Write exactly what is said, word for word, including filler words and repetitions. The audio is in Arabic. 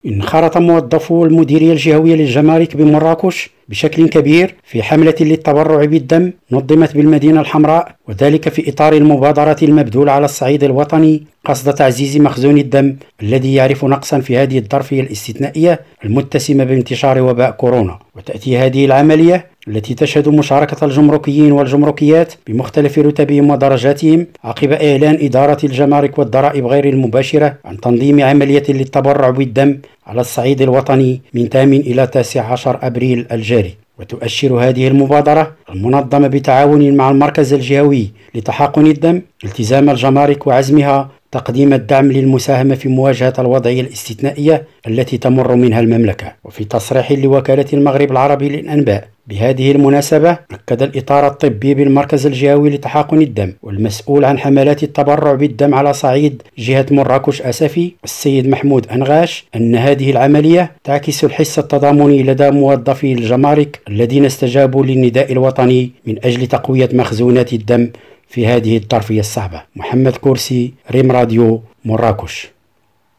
انخرط موظفو المديرية الجهوية للجمارك بمراكش بشكل كبير في حملة للتبرع بالدم نظمت بالمدينة الحمراء، وذلك في إطار المبادرة المبذولة على الصعيد الوطني قصد تعزيز مخزون الدم الذي يعرف نقصا في هذه الظرفية الاستثنائية المتسمة بانتشار وباء كورونا. وتأتي هذه العملية التي تشهد مشاركة الجمركيين والجمركيات بمختلف رتبهم ودرجاتهم عقب إعلان إدارة الجمارك والضرائب غير المباشرة عن تنظيم عملية للتبرع بالدم على الصعيد الوطني من ثامن إلى تاسع عشر أبريل الجاري. وتؤشر هذه المبادرة المنظمة بتعاون مع المركز الجهوي لتحقن الدم التزام الجمارك وعزمها تقديم الدعم للمساهمة في مواجهة الوضعية الاستثنائية التي تمر منها المملكة. وفي تصريح لوكالة المغرب العربي للأنباء بهذه المناسبة، أكد الإطار الطبي بالمركز الجهوي لتحقن الدم والمسؤول عن حملات التبرع بالدم على صعيد جهة مراكش أسفي السيد محمود أنغاش أن هذه العملية تعكس الحس التضامني لدى موظفي الجمارك الذين استجابوا للنداء الوطني من أجل تقوية مخزونات الدم في هذه الظرفية الصعبة. محمد كورسي، ريم راديو، مراكش.